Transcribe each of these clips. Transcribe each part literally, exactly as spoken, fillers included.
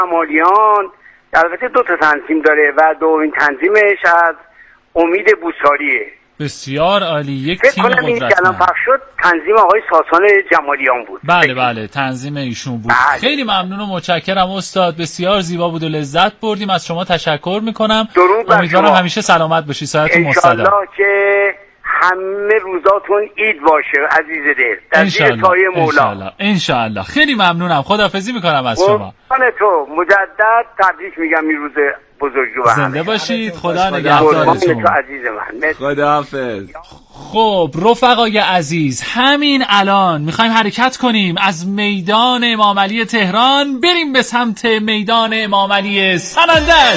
جمالیان البته دو تا تنظیم داره و دومین تنظیمش از امید بوساریه. بسیار عالی، یک تیم قدرتمند. فکر کنم این که الان پخش شد تنظیم آقای ساسان جمالیان بود. بله بله تنظیم ایشون بود. بله. خیلی ممنون و متشکرم استاد، بسیار زیبا بود و لذت بردیم. از شما تشکر میکنم. امیدوارم همیشه سلامت باشی، ساعتتون مستدام. انشالله که همه روزاتون عید باشه عزیز دل، در زیر سایه مولا. انشالله انشالله. خیلی ممنونم، خداحافظی میکنم از شما. قربان تو، مجدد تبریک میگم این روز بزرگو. زنده باشید، خدا نگهدارتون. عزیز من، خداحافظ. خب رفقای عزیز، همین الان میخوایم حرکت کنیم از میدان امام علی تهران بریم به سمت میدان امام علی سنندج.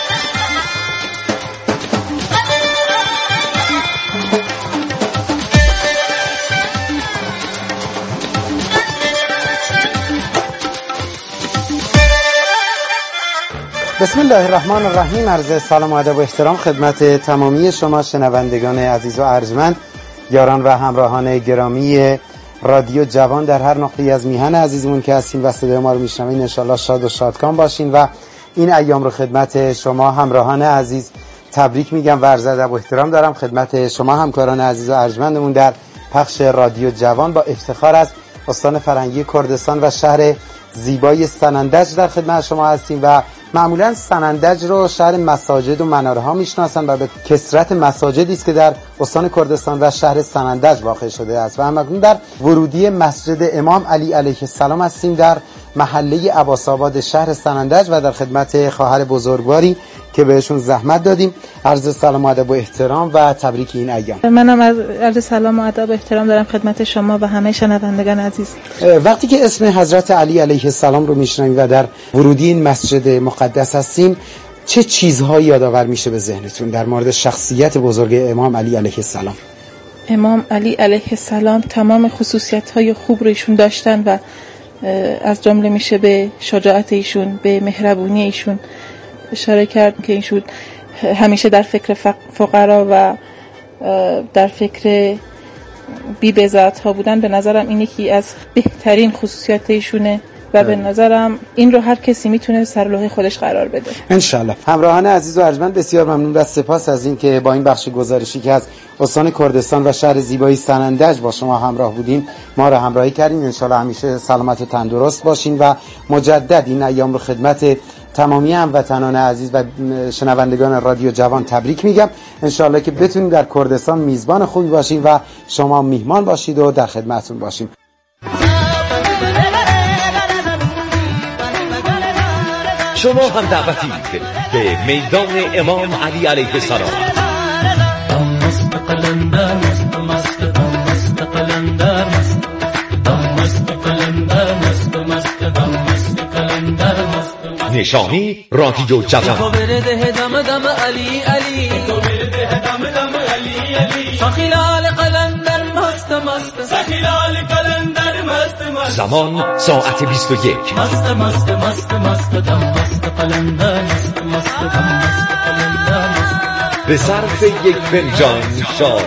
بسم الله الرحمن الرحیم. عرض سلام و ادب و احترام خدمت تمامی شما شنوندگان عزیز و ارجمند، یاران و همراهان گرامی رادیو جوان در هر نقطه‌ای از میهن عزیزمون که هستین و صدای ما رو میشنوین. ان شاءالله شاد و شادکام باشین و این ایام رو خدمت شما همراهان عزیز تبریک میگم و عرض ادب و احترام دارم خدمت شما همکاران عزیز و ارجمندمون در پخش رادیو جوان. با افتخار از استان فرهنگی کردستان و شهر زیبای سنندج در خدمت شما هستیم و معمولا سنندج رو شهر مساجد و مناره ها میشناسن و به کثرت مساجدی است که در استان کردستان و شهر سنندج واقع شده است و همکنون در ورودی مسجد امام علی علیه السلام هستیم در محله عباس‌آباد شهر سنندج و در خدمت خواهر بزرگواری که بهشون زحمت دادیم. عرض سلام و ادب و احترام و تبریک این ایام. منم از عرض سلام و ادب و احترام دارم خدمت شما و همه شنوندگان عزیز. وقتی که اسم حضرت علی علیه السلام رو میشنویم و در ورودی این مسجد مقدس هستیم، چه چیزهایی یادآور میشه به ذهنتون در مورد شخصیت بزرگ امام علی علیه السلام؟ امام علی علیه السلام تمام خصوصیت‌های خوب رو ایشون داشتن و از جمله میشه به شجاعت ایشون، به مهربونی ایشون اشاره کرد که ایشون همیشه در فکر فقرا و در فکر بی‌بضاعت ها بودن. به نظرم این یکی از بهترین خصوصیات ایشونه و به نظرم این رو هر کسی میتونه سر لوح خودش قرار بده انشالله. همراهان عزیز و ارجمند، بسیار ممنون و سپاس از این که با این بخش گزارشی که از استان کردستان و شهر زیبای سنندج با شما همراه بودیم ما را همراهی کردین. انشالله همیشه سلامت و تندرست باشین و مجدد این ایام رو خدمت تمامی هموطنان عزیز و شنوندگان رادیو جوان تبریک میگم. انشالله که بتونیم در کردستان میزبان خوبی باشیم و شما میهمان باشید و در خدمتتون باشیم. شما هم دعوتید به میدان امام علی علیه السلام. نشانی رادیو جوان. زمان ساعت بیست و یک. به صرف یک فنجان شاد.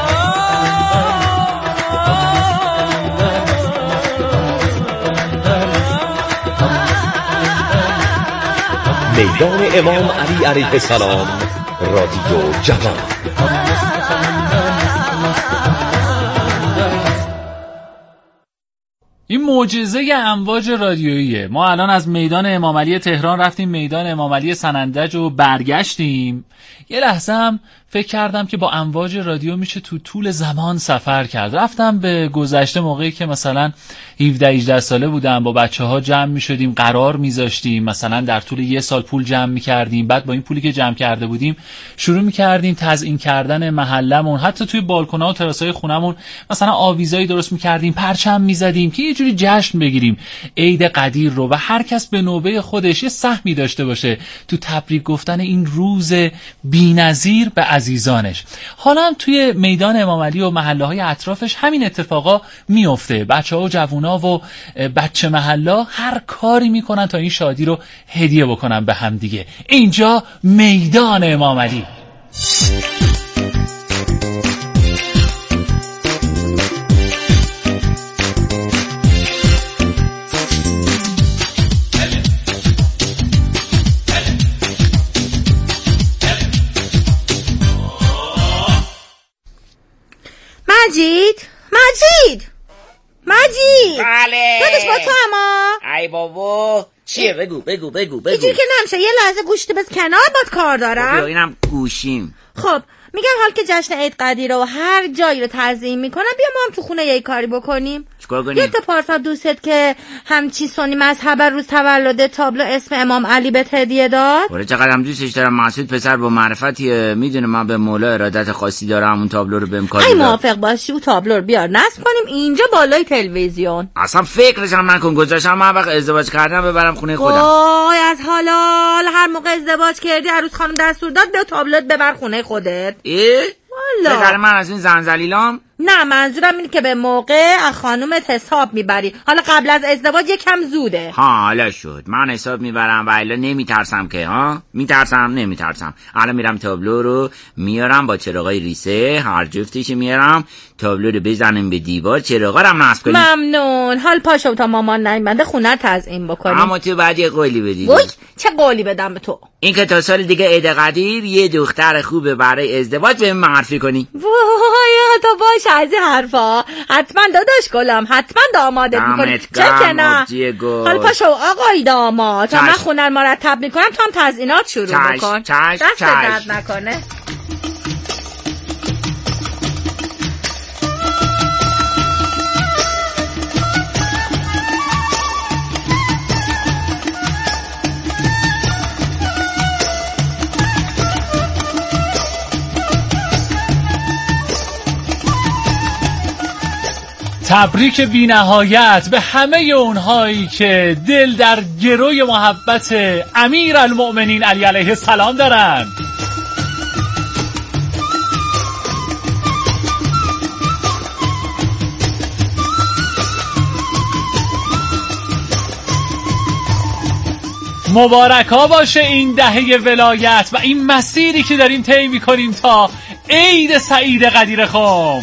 میدان امام علی علیه السلام، رادیو جوان. این معجزه امواج رادیوییه. ما الان از میدان امام علی تهران رفتیم میدان امام علی سنندج و برگشتیم. یه لحظه هم فکر کردم که با امواج رادیو میشه تو طول زمان سفر کرد. رفتم به گذشته، موقعی که مثلا هفده هجده ساله بودم، با بچه ها جمع میشدیم، قرار میذاشتیم، مثلا در طول یه سال پول جمع میکردیم، بعد با این پولی که جمع کرده بودیم شروع میکردیم تزیین کردن محلمون، حتی توی بالکونا و تراسای خونمون مثلا آویزایی درست میکردیم، پرچم میزدیم که یه جوری جشن بگیریم عید قدیر رو و هر کس به نوبه خودش یه سهمی داشته باشه تو تبریک گفتن این روز بی‌نظیر به عزیزانش. حالا هم توی میدان امام علی و محله های اطرافش همین اتفاقا میفته. بچه ها و جوونا و بچه محلا هر کاری میکنن تا این شادی رو هدیه بکنن به هم دیگه. اینجا میدان امام علی. مجید مجید بله دادش با تو اما ای بابا چیه بگو بگو بگو بگو اینجوری که نمیشه یه لحظه گوشتی بز کنار باد کار دارم. بابا اینم گوشیم. خب میگم حال که جشن عید قدیره و هر جایی رو تعظیم میکنن بیا ما هم تو خونه یه کاری بکنیم. چیکار کنیم؟ یه پارسال دوستت که همچی سنی مذهب روز تولد تابلو اسم امام علی بهت هدیه داد. ولی چقدر هم دوستش دارم. مسعود پسر با معرفتیه، میدونه من به مولا ارادت خاصی دارم. اون تابلو رو بهم کار ای موافق باشی او تابلو رو بیار نصب کنیم اینجا بالای تلویزیون. اصلا فکرش هم نکن. گذاشتم من وقت ازدواج کردم ببرم خونه خودم. وای از حلال هر موقع ازدواج کردی عروس خانم دستور داد بیا تابلوت ببر خونه خودت. ای والا بخره من از این زنزلیلام. نه منظورم اینه که به موقع از خانومت حساب میبری. حالا قبل از ازدواج یکم زوده. ها حالا شد من حساب میبرم و الا نمیترسم که ها میترسم نمیترسم. الان میرم تابلو رو میارم با چراغای ریسه هر جفتش میارم تابلو رو بزنیم به دیوار چراغا رو هم نصب کنیم. ممنون. حال پاشو تا مامان نیومده خونه رو تزیین بکنیم. اما تو بعد یه قولی بدی. وای چه قولی بدم به تو؟ این که تا سال دیگه عید قدیر یه دختر خوبه برای ازدواج بهم معرفی کنی. وای تو باش از این حرفا. حتما داداش گلم حتما دامادت میکنی. چه که نه حال پاشو آقای داماد تا من خونه رو مرتب میکنم تو هم تزیینات شروع چش. بکن. چش. دست چش. درد نکنه. تبریک بی نهایت به همه اونهایی که دل در گروی محبت امیر المؤمنین علی علیه السلام دارن. مبارک ها باشه این دهه ولایت و این مسیری که داریم طی می‌کنیم تا عید سعید قدیر خم.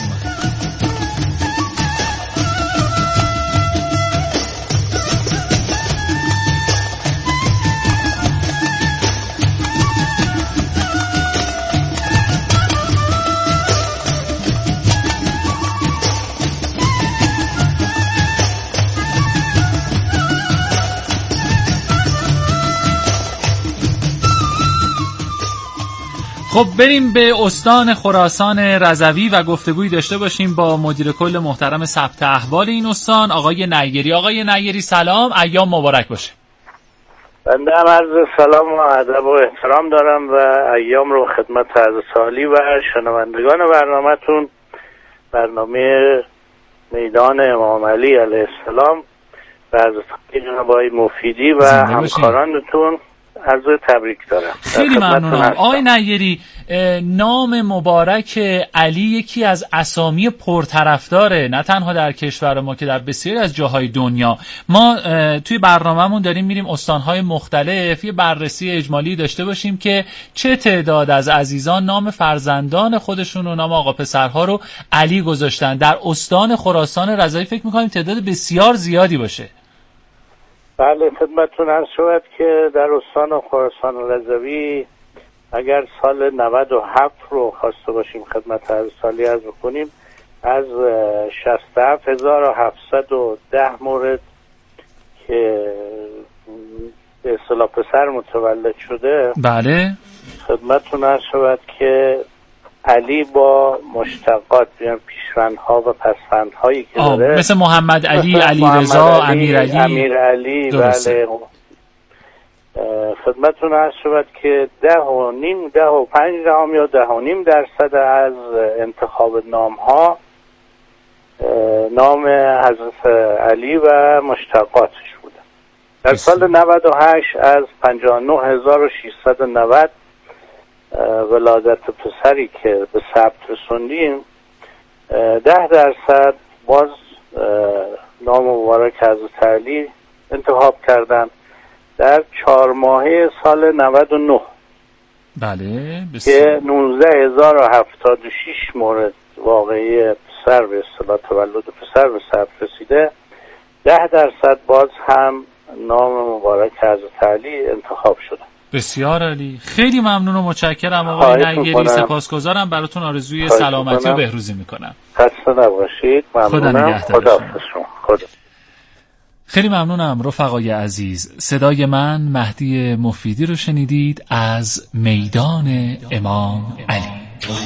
خب بریم به استان خراسان رضوی و گفتگویی داشته باشیم با مدیر کل محترم ثبت احوال این استان آقای نیری. آقای نیری سلام، ایام مبارک باشه. بنده هم عرض سلام و ادب و احترام دارم و ایام رو خدمت عرض سالی و شنوندگان برنامه‌تون برنامه میدان امام علی علیه السلام و عرض جناب آقای مفیدی و همکارانتون عرض تبریک دارم. خیلی ممنونم. آقای نیری، نام مبارک علی یکی از اسامی پرطرفداره نه تنها در کشور ما که در بسیاری از جاهای دنیا. ما توی برنامه‌مون داریم میریم استانهای مختلف یه بررسی اجمالی داشته باشیم که چه تعداد از عزیزان نام فرزندان خودشون و نام آقا پسرها رو علی گذاشتن. در استان خراسان رضوی فکر می‌کنیم تعداد بسیار زیادی باشه. بله خدمتتون عرض شود که در استان خراسان رضوی اگر سال نود و هفت رو خواسته باشیم خدمت عرض سالی عرض بکنیم از شصت و هفت هزار و هفتصد و ده مورد که به اصطلاح پسر متولد شده بله خدمتتون عرض شود که علی با مشتقات بیان پیشوندها و پسوندهایی که داره مثل محمد علی، علی رضا، امیر علی امیر علی بله خدمتتون عرض شود که ده و نیم ده و پنج دهم یا ده و نیم درصد از انتخاب نام ها نام حضرت علی و مشتقاتش بوده. در سال نود و هشت از پنجاه و نه هزار و ششصد و نود ولادت پسری که به ثبت رسوندیم ده درصد باز نام مبارک حضرت علی انتخاب کردن. در چهار ماهه سال نود و نه بله که نوزده هزار و هفتاد و شش مورد واقعی پسر به اصطلاح تولد پسر به ثبت رسیده ده درصد باز هم نام مبارک حضرت علی انتخاب شده. بسیار عالی، خیلی ممنون و متشکرم آقای نیری، سپاسگزارم براتون، آرزوی سلامتی و بهروزی میکنم. خسته نباشید. ممنونم. خدا حافظ شما. خدا. خیلی ممنونم رفقای عزیز. صدای من مهدی مفیدی رو شنیدید از میدان امام علی.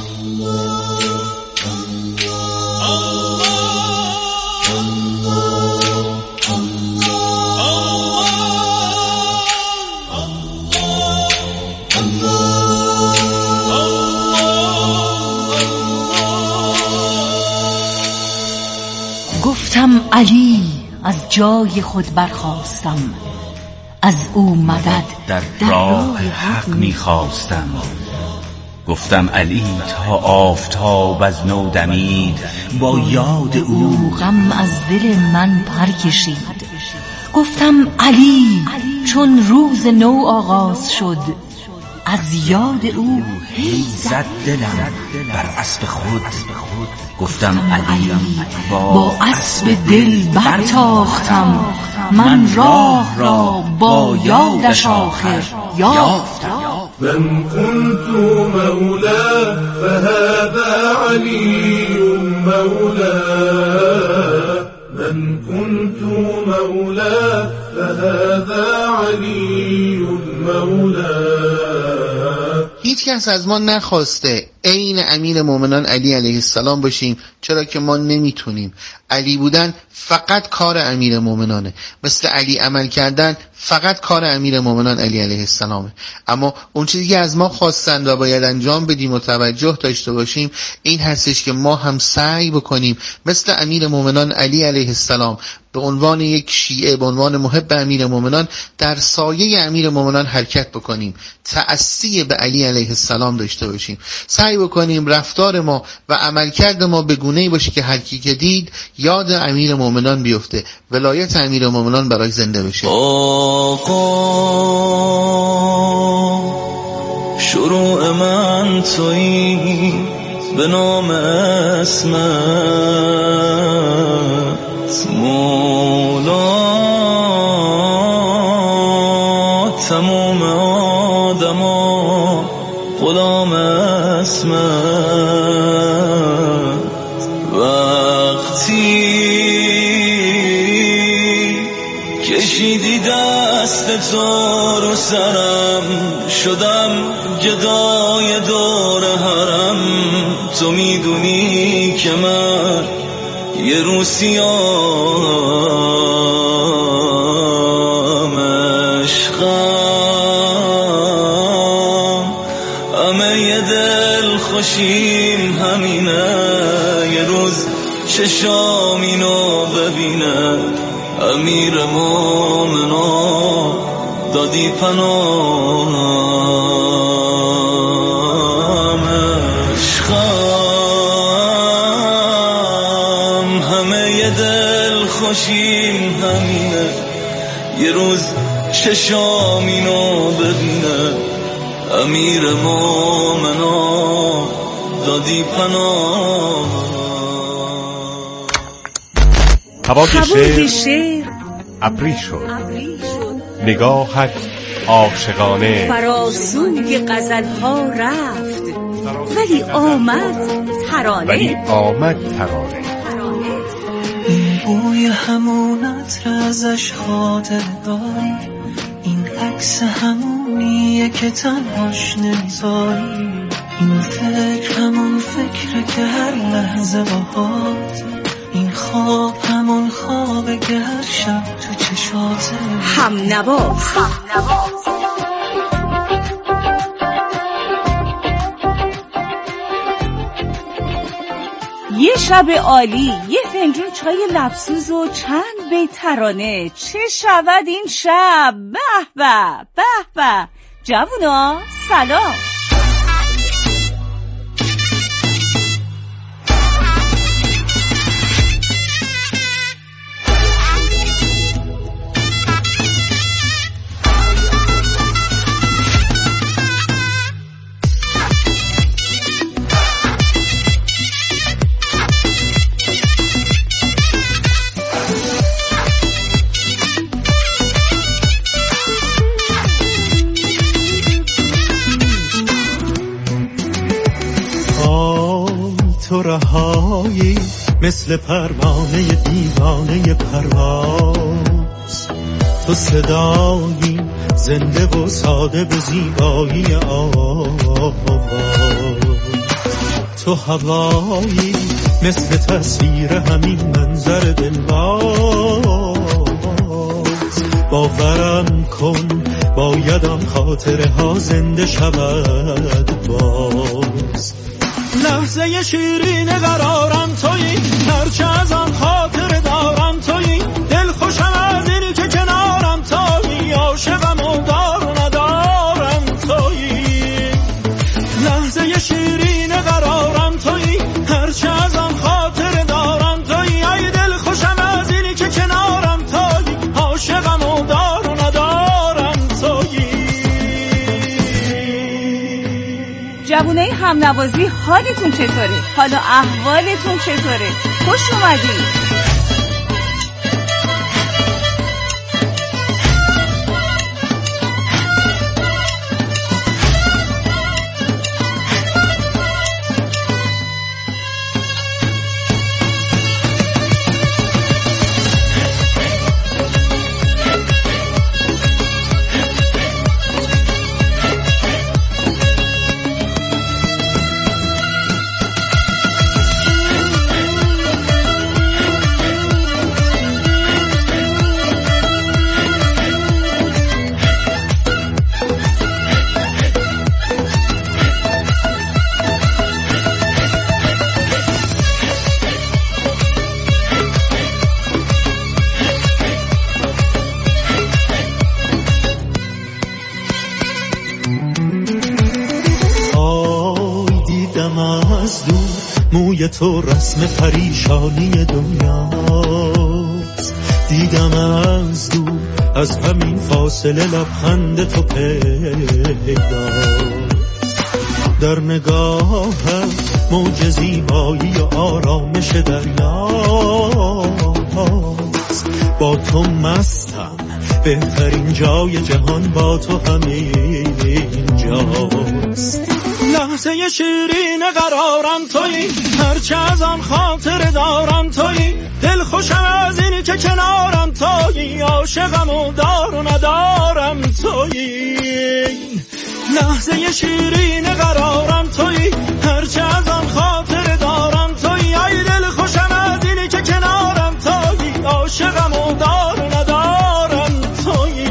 گفتم علی، از جای خود برخاستم، از او مدد در راه حق میخواستم. گفتم علی تا آفتاب از نو دمید، با یاد او غم از دل من پر کشید. گفتم علی چون روز نو آغاز شد، از یاد او هی زد دلم بر اسب خود. گفتم علی با اسب دل برتاختم، من راه را با یادش آخر یافتم. من كنت مولاه فهذا علي مولاه، من كنت مولاه فهذا علي مولاه. هیچ کس از ما نخواسته عین امیر مومنان علی علیه السلام باشیم، چرا که ما نمیتونیم. علی بودن فقط کار امیر مومنانه، مثل علی عمل کردن فقط کار امیر مومنان علی علیه السلامه. اما اون چیزی که از ما خواستن و باید انجام بدیم و توجه داشته باشیم این هستش که ما هم سعی بکنیم مثل امیر مومنان علی علیه السلام به عنوان یک شیعه، به عنوان محب امیر مومنان در سایه امیر مومنان حرکت بکنیم، تأسی به علی علیه السلام داشته باشیم، سعی بکنیم رفتار ما و عملکرد ما به گونه‌ای باشه که هر کی که دید یاد امیر مومنان بیفته، ولایت امیر مومنان برای زنده بشه. آقا شروع من تویی به نام اسمت، مولا تمام آدما غلام اسمت. وقتی کشیدی دست تو رو سرم، شدم گدای دور حرم. تو میدونی که من یه روسیام عشقم، همه یه دل خوشیم همینه، یه روز چشام اینو ببینه. امیر مومنان دادی پناهم، عشقم همه یه دل خوشیم همینه، یه روز چشام اینو ببینه. امیر مومنان دادی پناهم. هوای شعر ابری شد، نگاهت عاشقانه فراسوی غزل‌ها رفت، ولی آمد ترانه، ولی آمد ترانه. این بوی همون عطر ازش خاطر داری، این عکس همونیه که تنهاش نمیذاری، این فکر همون فکره که هر لحظه باهات، این خواب همون خوابه که هر شب تو چشاته. هم نواز یه شب عالی، یه فنجون چای لبسوز و چند بیت ترانه. چه شود این شب؟ به به به به. جوونا سلام. رهایی مثل پروانه دیوانه پرواز، تو صدایی زنده و ساده به زیبایی آواز، تو هوایی مثل تصویر همین منظر دلواز، باورم کن بایدم خاطره ها زنده شود باز. لحظه شیرین قرارم تویی، هرچه ازم خاطره دارم تویی، دل خوشم از اینی که کنارم تویی، عاشقم و دار و ندارم تویی. لحظه شیرین قرارم تویی، هرچه ازم خاطره دارم تویی، ای دل خوشم از اینی که کنارم تویی، عاشقم و دار و ندارم تویی. جوونای همنوازی حالتون چطوره؟ حال و احوالتون چطوره؟ خوش اومدید. موی تو رسم پریشانی دنیاست، دیدم از دور از همین فاصله لبخند تو پیداست، در نگاهم موج زیبایی و آرامش دریاست، با تو مستم بهترین جای جهان با تو همین جاست. لحظه شیرین قرارم تویی، هرچه ازم خاطر دارم تویی، دل خوشم از اینی که کنارم تویی، عاشقم و دار و ندارم تویی. لحظه شیرین قرارم تویی، هرچه ازم خاطر دارم تویی، ای دل خوشم از اینی که کنارم تویی، عاشقم و دار و ندارم تویی.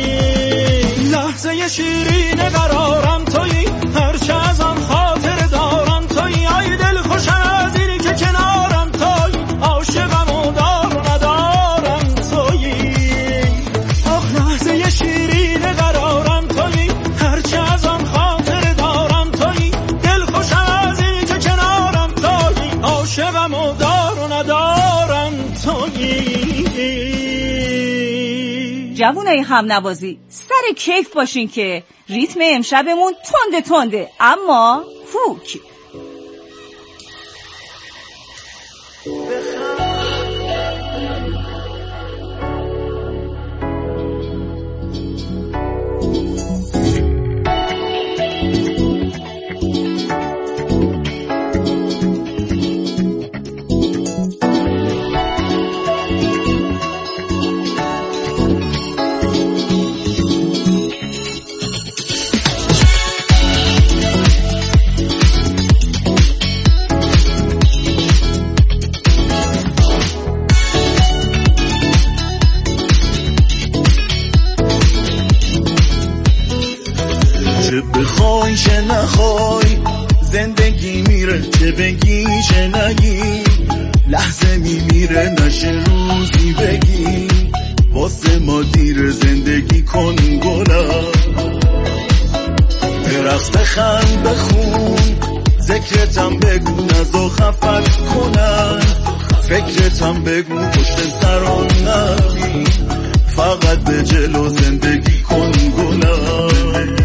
لحظه شیرین قرارم تویی، هرچه ازم خاطر دارم تویی، ای دل خوشم از اینی که کنارم تویی، عاشقم و دار و ندارم تویی. آخ لحظه شیرین قرارم تویی، هرچه ازم خاطر دارم تویی، دل خوشم از اینی که کنارم تویی، عاشقم و دار و ندارم تویی. جوونای همنوازی سر کیف باشین که ریتم امشبمون تنده تنده اما فوک. بخوای چه نخوای زندگی میره، چه بگی چه نگی لحظه میمیره، نشه روزی بگی واسه ما دیر، زندگی کن گلم، برقص بخند بخون، ذکرتم بگو نزا خفت کنن، فکرتم بگو پشت سران نبی، فقط به جلو زندگی کن گلم.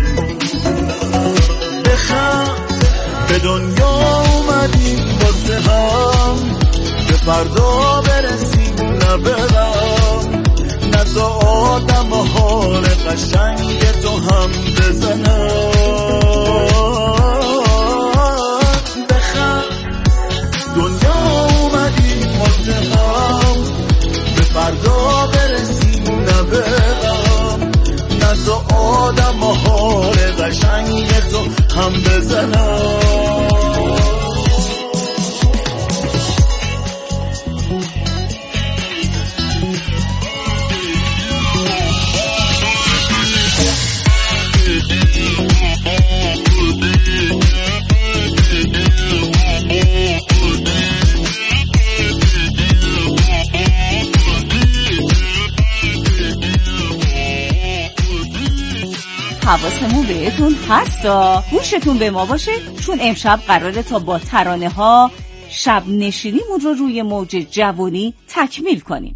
به دنیا اومدیم واسه هم، به فردا برسیم نبرم، نزا آدم و حال قشنگ تو هم بزنم. بخند آدم حال قشنگ تو هم بزنم. حواسمون بهتون هستا، گوشتون به ما باشه، چون امشب قراره تا با ترانه ها شب نشینیمون رو روی موج جوانی تکمیل کنیم.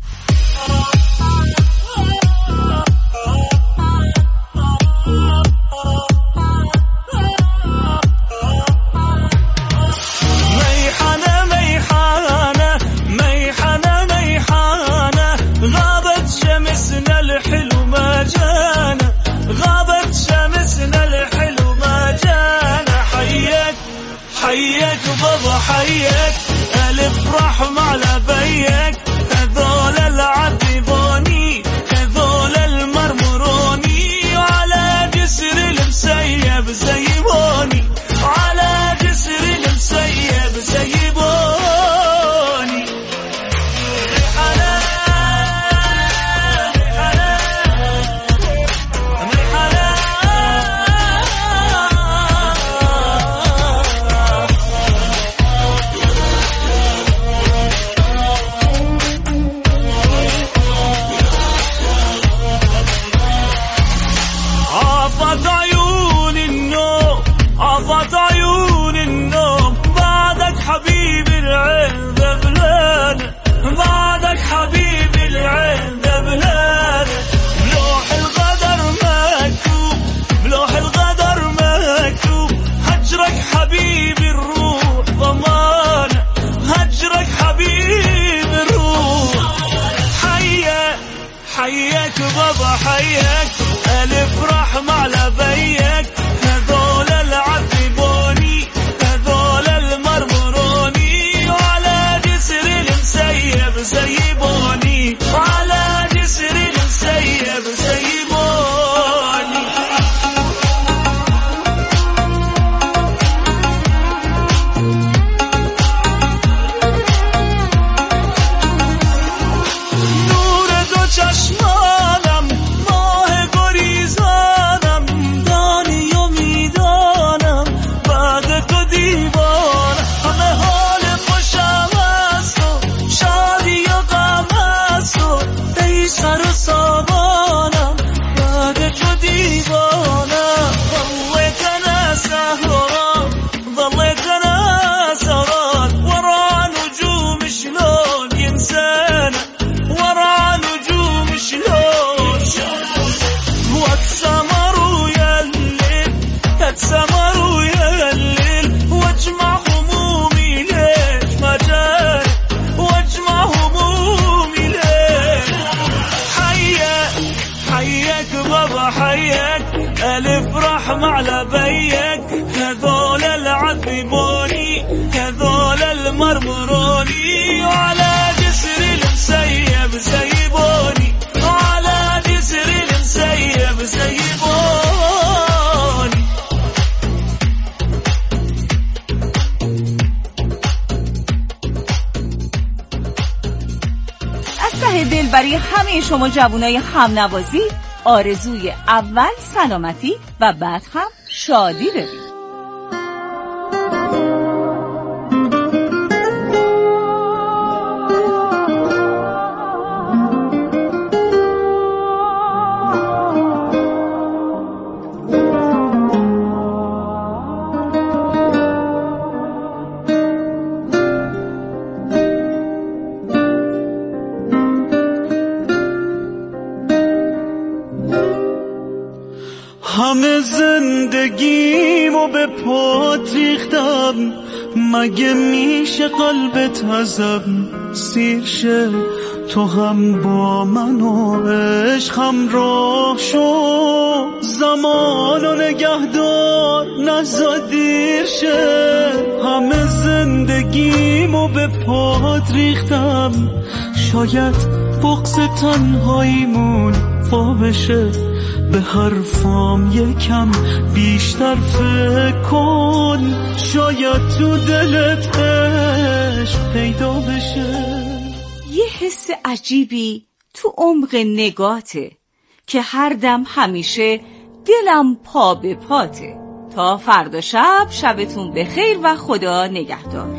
حيك بابا حيك ألف رحمة على بيك هذول العذبوني هذول المرمروني وعلى جسر المسيب زيبوني وعلى جسر المسيب زيبوني. حبيبي العين ذبلان بعدك حبيبي العين ذبلان بلوح الغدر مكتوب بلوح الغدر مكتوب هجرك حبيبي الروح ضمان هجرك حبيبي الروح. حياك حياك بابا حياك ألف رحمة على بيك هذول العذبوني هذول المرمروني وعلى جسر المسيب زيبوني وعلى جسر المسيب زيبوني. نور دو چشمانم ماه گریزانم دانی و میدانم بعد تو دیوانم همه حال خوشم است و شادی و غم است و ای سر و سامانم بعد تو دیوانم ظلت انا سهران ظلت انا سهران ورا نجوم شلون ينسانا ورا نجوم شلون واتسمر ويا الليل اتسمر ويا الليل واجمع همومي ليش ما جاني واجمع همومي ليش. حياك حياك بابا حياك ألف رحمة على بيك هذول العذبوني هذول المرمروني وعلى جسر المسيب زيبوني وعلى جسر المسيب زيبوني. از ته دل برای همه شما جوانای همنوازی آرزوی اول سلامتی و بعد هم شادی داریم. همه زندگیمو به پات ریختم مگه میشه قلبت ازم سیر شه تو هم با من و عشق همراه شو زمانو نگهدار نزا دیر شه. همه زندگیمو به پات ریختم شاید بغض تنهاییمون وا بشه به حرفام یکم بیشتر فکر کن، شاید تو دلت عشق پیدا بشه. یه حس عجیبی تو عمق نگاته که هر دم همیشه دلم پا به پاته. تا فردا شب، شبتون بخیر و خدا نگهدار.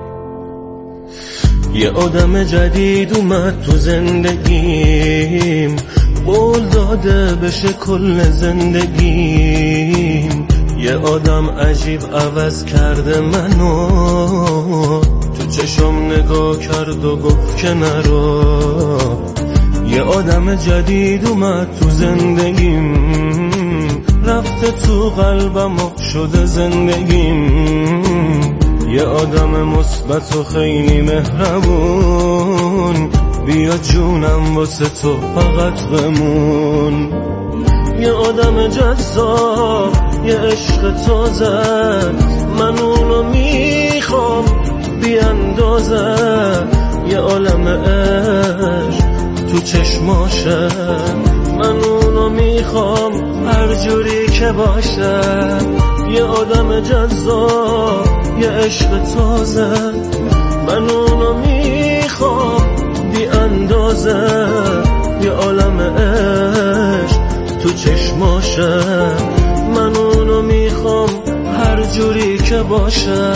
یه آدم جدید اومد تو زندگیم، قول داده بشه کل زندگیم. یه آدم عجیب عوض کرده منو، تو چشم نگاه کرد و گفت که نرو. یه آدم جدید اومد تو زندگیم، رفته تو قلبم شده زندگیم. یه آدم مثبت و خیلی مهربون، بیا جونم واسه تو فقط بمون. یه آدم جذاب، یه عشق تازه، من اونو میخوام بی اندازه. یه عالم عشق تو چشماشه، من اونو میخوام هر جوری که باشه. یه آدم جذاب، یه عشق تازه، من اونو میخوام بی اندازه. یه عالم عشق تو چشماشه، من اونو میخوام هر جوری که باشه.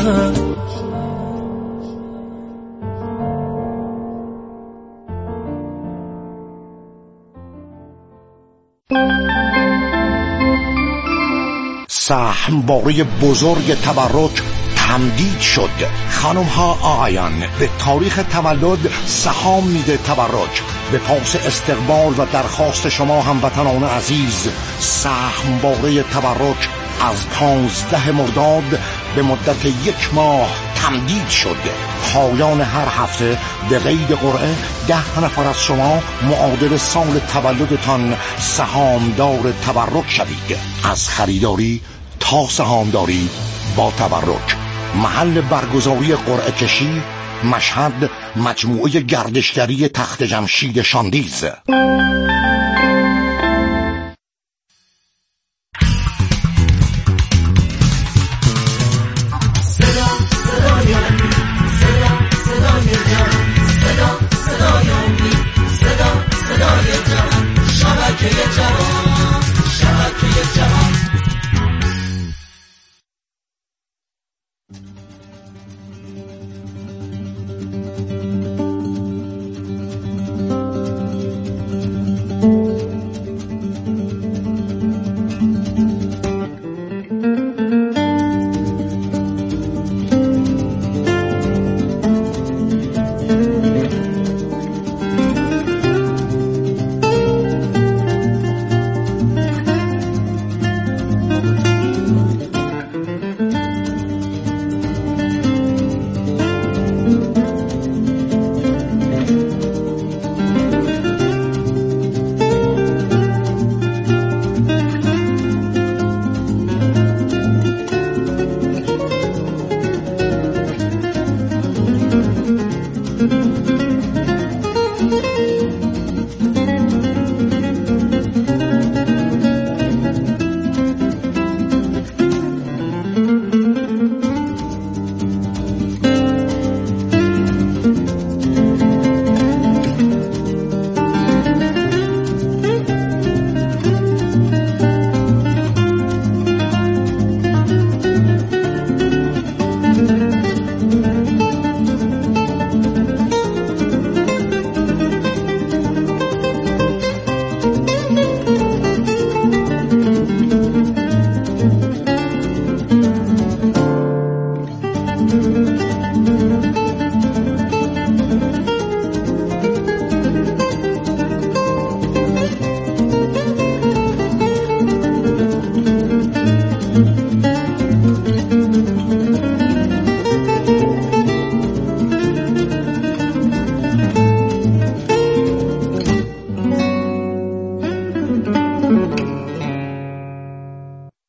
سهمواره بزرگ تبرک تمدید شد. خانم ها آقایان، به تاریخ تولد سهام میده تبرک. به پاس استقبال و درخواست شما هموطنان عزیز، سهمواره تبرک از پانزده مرداد به مدت یک ماه تمدید شد. پایان هر هفته به قید قرعه ده نفر از شما معادل سال تولدتان سهامدار تبرک شوید. از خریداری تا سهامداری با تبرک. محل برگزاری قرعه کشی مشهد، مجموعه گردشگری تخت جمشید شاندیز.